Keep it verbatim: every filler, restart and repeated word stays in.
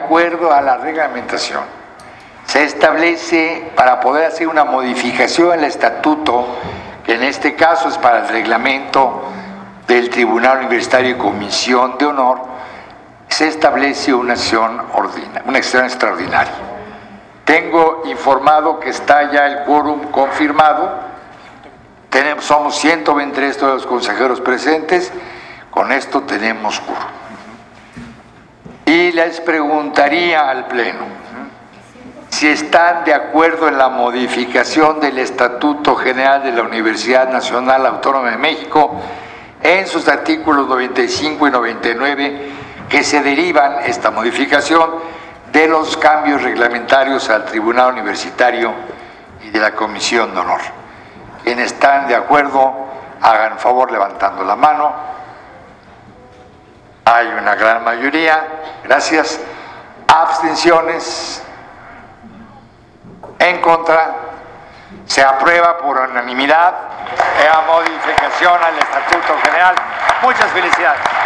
acuerdo a la reglamentación, se establece para poder hacer una modificación al estatuto, que en este caso es para el reglamento del Tribunal Universitario y Comisión de Honor, se establece una sesión ordinaria, una sesión extraordinaria. Tengo informado que está ya el quórum confirmado. Tenemos, somos ciento veintitrés todos los consejeros presentes. Con esto tenemos quórum. Y les preguntaría al Pleno si están de acuerdo en la modificación del Estatuto General de la Universidad Nacional Autónoma de México en sus artículos noventa y cinco y noventa y nueve, que se derivan esta modificación de los cambios reglamentarios al Tribunal Universitario y de la Comisión de Honor. Quienes están de acuerdo, hagan favor levantando la mano. Hay una gran mayoría. Gracias. Abstenciones. En contra. Se aprueba por unanimidad la modificación al Estatuto General. Muchas felicidades.